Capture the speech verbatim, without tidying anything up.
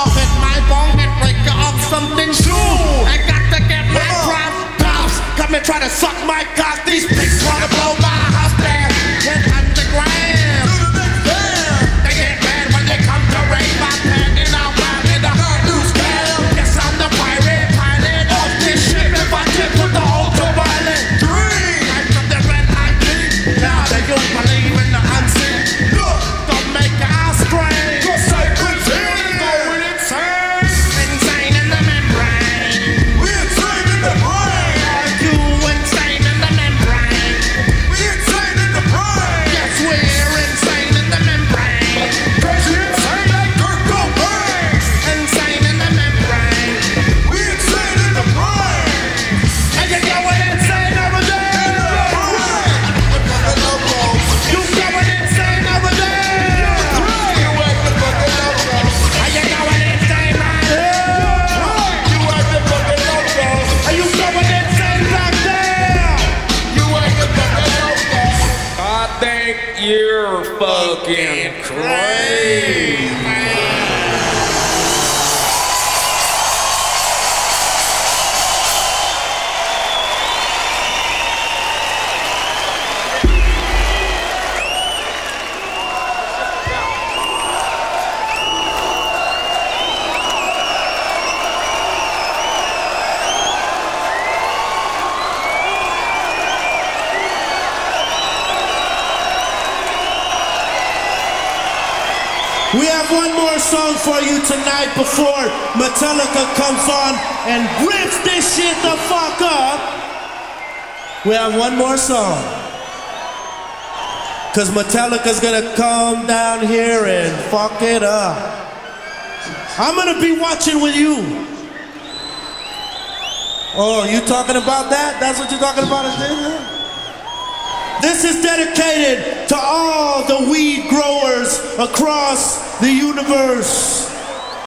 off at my bone and break off something true. I got to get my prop tops. Come and try to suck my cock. These pigs wanna blow my house down. Get underground. They get mad when they come to raid my pen and I'm out in the new scale. Yes, I'm the pirate pilot of this ship. If I tip with the ultraviolet dream, right from the red light beam. Now they don't believe in the unseen. Look, don't make your eyes strain. Cause I continue going insane. Insane in the membrane. We insane in the brain. Are you insane in the membrane? We insane in the brain. Yes, we're insane in the membrane. Crazy insane like Kurt Cobain. Insane in the membrane. We insane in the brain. And you're going insane over there. You going insane over there. You act the fucking loco. Are you going insane right here? You act the fucking loco. Are you going insane back there? You act the fucking loco. I think you're fucking crazy. We have one more song for you tonight before Metallica comes on and rips this shit the fuck up. We have one more song. Cause Metallica's gonna come down here and fuck it up. I'm gonna be watching with you. Oh, you talking about that? That's what you're talking about? This is dedicated to all the weed growers across the universe.